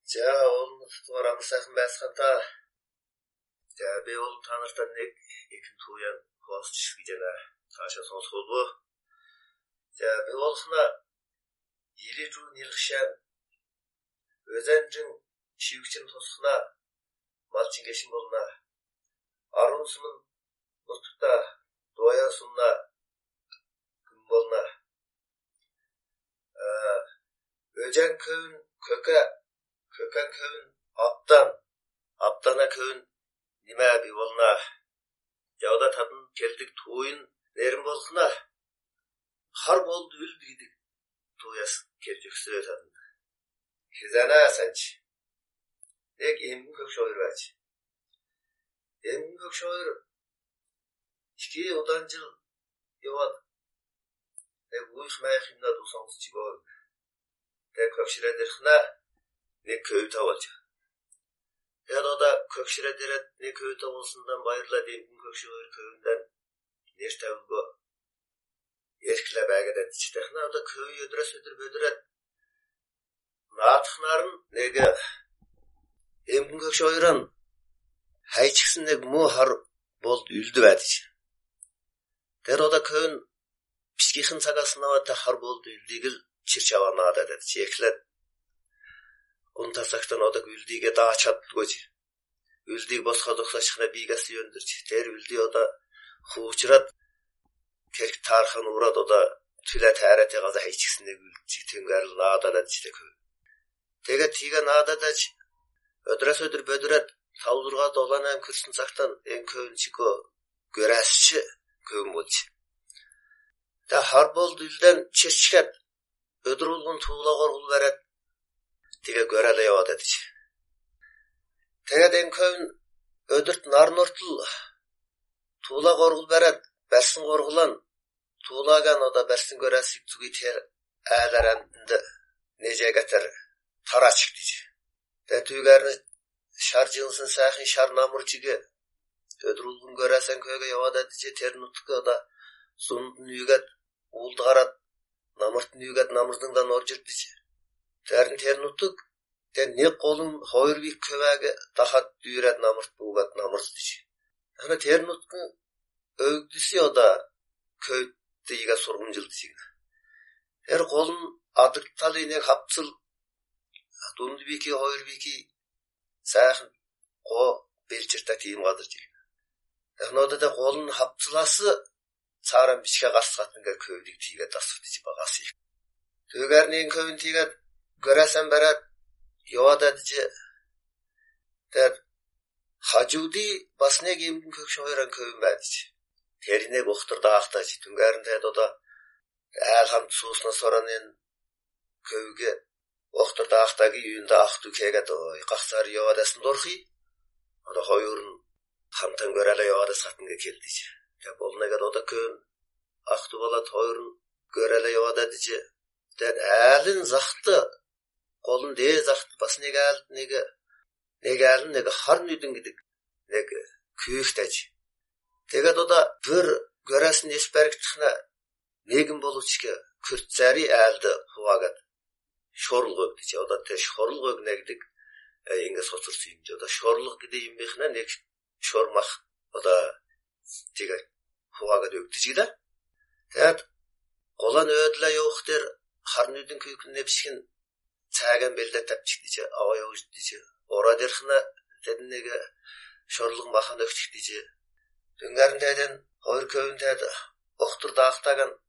За олон тугаар амар сайхан байсхан та. За би олон та нартай нэг ихэнх туяа хооч гэж байна. Цаашаа сонсох болов. За би олохна илээжүү нэлгшään өзэнжин шивгчин тусхна малчин гэшин болно. 10 сум нутта дуяа сумна гүн болно. Өзэн көн köken köyün aptana köyün nime bir olna. Yağda tadın geldik tuğun nerim bolsuna. Har boldu üldü gidik. Tuğyas gelecek süre tadın. Hizana sanç. Nek emgin kök şoyur vaç. Emgin kök şoyur. İki odancıl yoğad. Nek uyuk mayakimda dusağız çıgol. Nek kökşiredirhna ne köy tavalcı. Ya da kökşire deret ne köy tavalsından bayırla deyim kökşire köyünden neşte bu erkile belgede çıtakna da köy ödüres bödüret natıkların nege emgin kökşire'nin hay çıksın ne mu har bol üldü verdici. Der o da köyün psikikin sakasına vata har bol üldügül çirçavana da dedi. Çeklet Untasaktan oda üldiğe daha çatlı koçu. Üldiği bozka doksaşıkına bilgisi yöndürçü. Der üldiği oda huçurat kerk tarhan uğrad oda tüle tәрete gaza hiçkisinde gülçü. Tüngerli naadalat işte köy. Tege tiga naadadat ödres ödür bödüret tavlurga dolan hem kırsın saktan en köyün çıko göresçi köyün bolçu. Da harbol dülden çeşçiket ödür olgun tuğla korgul veret Tiga görele yağdı edici. Tegeden köyün ödürt narnortul tuğla korgul beret bersin korgulan tuğlagan o da bersin göresik tugiter ağlarandında nece getir tara çık dici. De tüygerini şar cılsın sakin şar namurçıgı ödür olgun göresen köyge yağdı edici terin utku o da sunun yüget uğuldu garat namırtın yüget namırdından orcurt dici. Terin uttuk, ten ne kolun hoyur bir kövege daha düğret namırt buğat namırt dici. Yani terin utkun ögdüsü o da köyde yiga sorguncul dici. Her kolun adıktalı inek hapsıl, dundu biki hoyur biki sağın o belçirte tiyim kadır dici. Yani o da kolun hapsılası çağıran biçke kasıqatınga köydik tiye tasık dici bagası. Tügerneyin köyün tiye göresen beret yoğad edici der hacudi basne giyimkin kökşün oyran köyün verdici. Terine boğtur dağıqtacı. Tüngerinde o da elhamd suusuna soranın köyge boğtur dağıqtagi yüğünde aqtu keget oy. Qaqsarı yoğad esin dorxi. O da hoyurun hamtan görele yoğad esatınga keldici. Boluna ged o da köyün aqtu balat hoyurun görele yoğad edici. Der elin zaxtı kolun diye zaxtı bas ne geldi har nüdün gidik nege kүйükteci. Teget o da bir göresin esberk tıxna negin boluçke kürtsari eldi huvagat şorulg ögdici. O da te şorulg ögne gidik enge sotursuyunca. O da şorulg gideyim bexine nek şormaq o da teget huvagat ögdici de. Teget kolan ödüle yok der har nüdün küykün nepişkin Çağın belde tapçık diye, avaya uç diye. Ora derxina dedin nege şorluğun baxan ökçük diye. Düngerin dedin, hoyur köyün dedi, oxtur dağıqtagan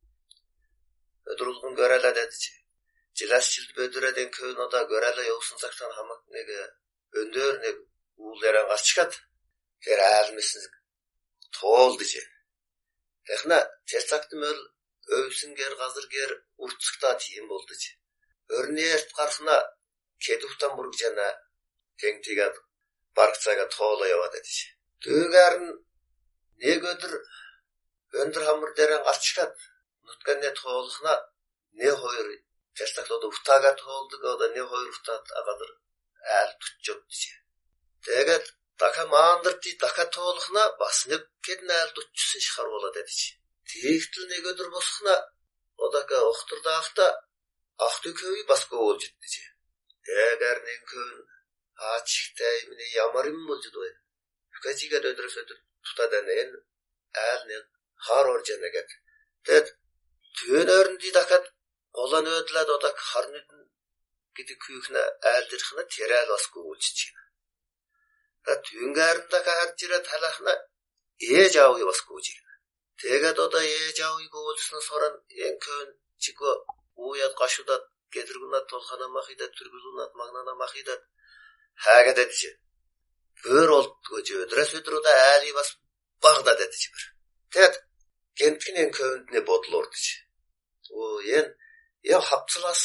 ödürülgün görele dedi. Cilas çildi bödüreden köyün o da görele yoğsun saktan hamak nege öndör nege uğul eren qaç çıkat. Her ağzımesiniz toğul diye. Dexina tersaktım öl, övsün ger, gazır ger, urtçıkta tiyim bol diye. Örneğe qarxına kedi utan burgijana tengtiga barqsaga toğla yavad edici. Tüygerin ne gödür öndür hamur deren açıkat. Nutkan ne toğluqna ne hoyur terstakta da utaga toğulduk o da ne hoyur utat agadır el tutcuk dici. Teget taka mağandırtı taka toğluqna basınıp kedin el tutçusun çıkar ola dedici. Tiyiktil ne gödür bosqna o da ka oxtur dağıqta Aqtı köyü baskı ol ciddici. Eğer nen көөн аачтай миний ямар юм болж байна. Үхээжигээд өдрөөс өдөр тутаад байна. Энэ айл нэг хаар орж яана гэд. Тэгэд төвөн ойрны дахад голон өдлөөд одоо харны гэдэг хүүхнэ айл дэрхнэ тэрээл бас гүйж чинь. Төвөнгөр дахад харж ирээд талахна ээж аав бас гүйж. Тэгээд одоо ээж аавыг уулсан сорон энэ көөн чиго уяд гашудад гэдрэгнат толхана махидад түргүүлнат магнана махидад хаагад адиж. Өөр олдгож өдрөөс өдрөд айли бас багдад адиж бэр. Тэгэд гэнтгэн көөндний бодол урдж. Энэ хавцлаас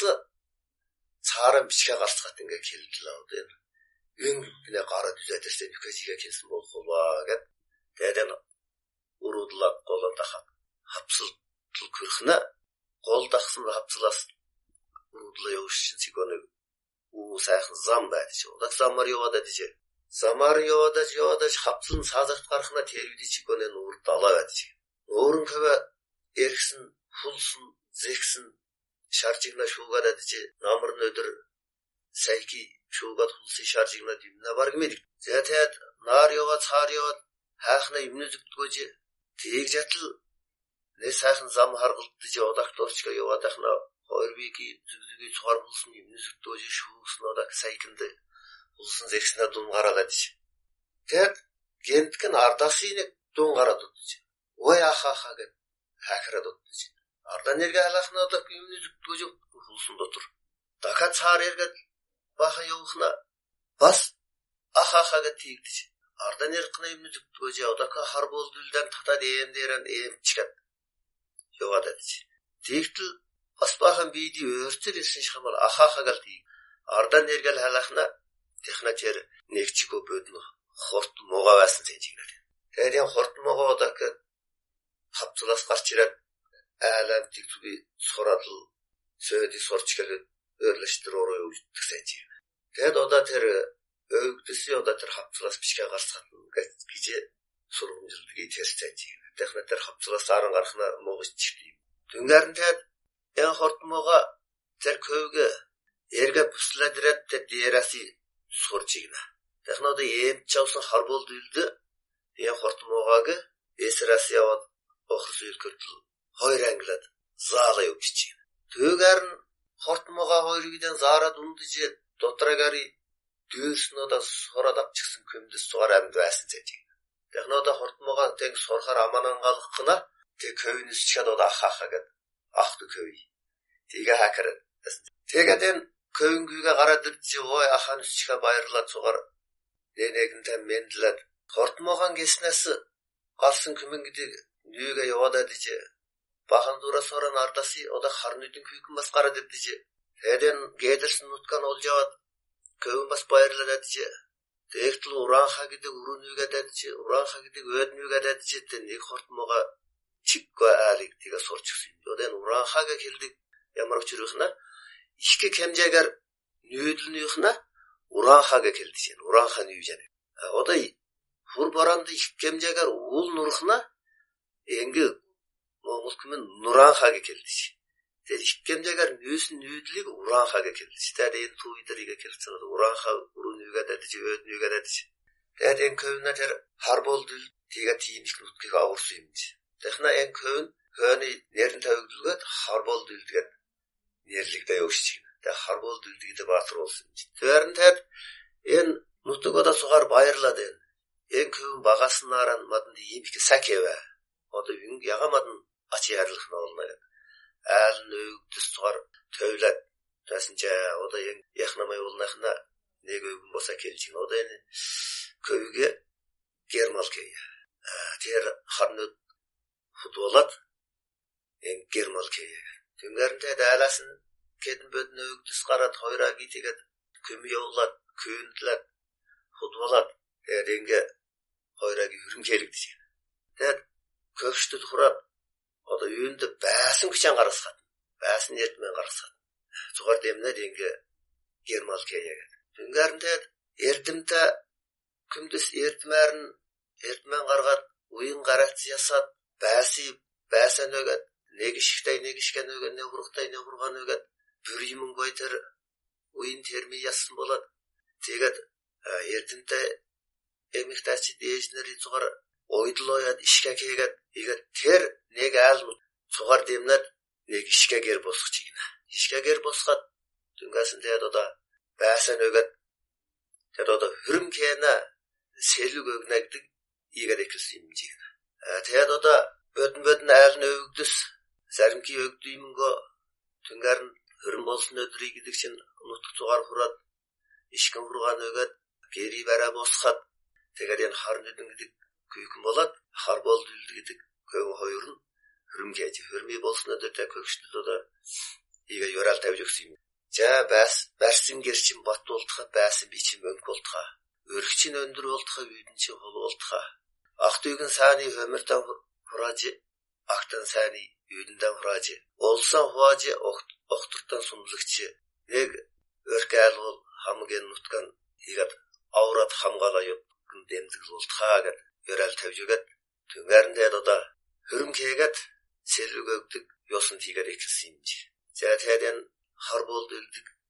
цааран бичгээ гарцгаад ингээ хэлдлээ одоо энэ. Ингээ гараад үзээдсэн бүхэжигээ хэлсэн болох уу гэд. Тэгээд уруудлаа голон дахад хавцл хүрхнэ. Гол дахсан хавцлаас уруудлаа явуулсан чигоныг сайхан зам байж. Удаа замар яваад адиж. Замар яваад хавцлан саазагт гарахна тэрвди чигоныг нуур далаа байж. Өөрөн хэвэ эргсэн хулсан зэгсэн шаржигна шуугаад адиж намар өдөр сайки шуугаад хулсын шаржигна димна барг мэд. Зэтээд нар яваад цаар яваад хаахна юмны зүгтгөөж тийг жатал нэ сайхан зам харгалдаж удаагтуурчгаа яваад ахна хоёр вики зүгзүгийн цугаар булсан юмны зүгтгөөж шүүгсэн удаа сайкинд булсан зэгснэ дун гараад. Тэгэд гэнтгэн ардасыг дун гараад удаж. Ой ахаха гэд хахраад удаж. Арданэргэ халахна удаа юмны зүгтгөөж булсан дотор. Дахиад цаар эргээд бахан явахна бас ахаха гэд тийгдэж. Арданэрхны юмны зүгтгөөж удаа хар болдулдан татаад эм дээрэн эмчгээд яваад адиж. Тэгтэл бас бахан биди өөртөө ирсэн шамар ахаха гал тийг. Арданэргэл халахна технатер нэгчгөө бодно хорт могоо байсан зэнжигнэр. Тэгээд энэ хорт могоо удаа хавцлаас гарч ирээд айлан тэгтүги сураад сөйди сурчгал өөрлөштөр ороо үздэг зэнжиг. Тэгээд удаа тэр өвгдөсөө удаа тэр хавцлаас бичгээ гарцгаад гэж сургамжилдаг итгэж зэнжиг. Технатер хавцлаас аран гарахна могож чив. Дүнгарн тэгээд энэ хорт могоо тэр көвгө эргэ бүслээд ирээд дээраси сурчигна. Технодо эмчаусан харболд үлдэ энэ хорт могоог эсрас яваад охрос үлкэртэл хоёр англиад заалаа өгч чинь. Түүгээр нь хорт могоо хоёрыг заарад үндэж дотраагари дүүснодоо сураад авчихсан көмдөс сугаар амьд байсан зэжиг. Технодо хорт могоо тэг сурахаар аманан галахна тэг көвнэс чад удаа хахаа гэд ахт көв. Тига хакер. Тэгээд энэ көвнгүйгээ гараад ирж ой ахаан чига баярлаад сугаар нэгэнтэй мэндлээд хорт могоон гиснээс гарсан көмөн гэдэг нүүгээ яваад адиж бахан дураа сорон ардаси удаа харнуудын күйкэн бас гараад ирдэж. Тэгээд энэ гэдэрсэн нуткан олж яваад көвн бас баярлаад адиж. Тэгтэл уранха гэдэг өрөөнүүгээд адиж, уранха гэдэг өднүүгээд адиж нэг хорт могоо чиггүй алиг тэгээ сурчихсан. Одоо энэ уранхаг хэлдэг ямар очирхна ихke хэмжээгээр нүүдэлнийхнэ уранхаг хэлдэг юм. Уранха нь юу яа. Одоо хур баранд их хэмжээгээр уул нурхна ингээ Монгол хүмүүс нуранхаг хэлдэг. Тэгээд их хэмжээгээр нүүдлийг уранхаг хэлдэг. Тэгээд энэ түүдэрийг хэлсэн уранха өрөөнүүгээд адиж өднүүгээд адиж. Тэгээд энэ көвнөр харболд тэгээ тийм их нутгийг аварсан юм. Техна энэ хөөний нэрэн тавигдлгээд харболд үлдгээд нэрлэгдээ өгч байна. Тэгээ харболд үлдгээд баатруулсан. Тэрэн тэр энэ нутгуудаа сугаар баярлаад байна. Энэ хөө багаснараа маданд ийм их сакэвэ. Одоо юм ягамад ачи ярлах нь болно. Айл нөгдөс сугаар төвлөд тасан ч одоо энэ яхнамай уулнахна нэг өвгөн босаа келж байна. Одоо энэ хөөгээ гермалкэй. Тэр харнууд худвалаад энэ гермалкэй. Тэнгэрнтэй дайлаас нь гэдэн бод нөгдөс гараад хоёрааги тэгээд көм явуулаад көндлээд худвалаад тэгээд ингээ хоёрааги хөрөнгөлөгдөж байна. Тэгээд көвчдөд хураад одоо юунд байсан гэж ангарасгаад байсан эрдмэн гаргасгаад зугаар дэмнээд ингээ гермалкэй яагаад. Тэнгэрнтэй эрдэмтэй көмдөс эрдмэн гаргаад уян гараац ясаад байсан нэгэд нэг шигтэй нэг шигэн нэг хургтай нэг хургаан нэгэд бүр юм гойтер уян терми ясан болоод Тэгээд эрдэнтэй эмэгтэйчид ээж нарын цугаар ойдлоояд ишгэ хийгээд игээд тэр нэг айл цугаар дэмнээд нэг ишгэгээр босгож игнэ. Ишгэгээр босгаад түнгээс тэгээд одоо байсан өгөөд тэгээд одоо хөрөм кэна сэлэг өгнө гэдэг игээд ихсэн юм жиг. Тэгээд одоо бодн айл нөгдөс заримки өгдөөмгөө түнгээр нь хөрөм болсон өдрийг гэдэг чинь нутг цугаар хураад ишгэн хургаан өгөөд гэри бараа босгаад тэгээд энэ хар нэгэн гэдэг гүйхэн болоод хар болдол гэдэг гүйн хоёр нь хөрөм гэж хөрмий болсон өдөртэй хөгшөлд одоо игээ юраал тавьж өгсөн юм. За барсан гэр чин бат болтоход байсан би чи мөнгө болтохоо. Өргөчийн өндөр болтохоо бидэн чи хол болтохоо. Ах дүүгэн сааны хомиртан хурааж ахтан сааны юудан хурааж улсан хувааж охтортон сумлагч нэг өркөөл хамгийн нутган игээд авраад хамгаалаа юу дэмдэг болтохоо гэж юраал тавьж өгöd түнгэрэндээ одоо хөрөм хийгээд сэлэг өгдөг ёсон тийгээр ихсэн юм чи. За тэгээд энэ хар болд үлдэг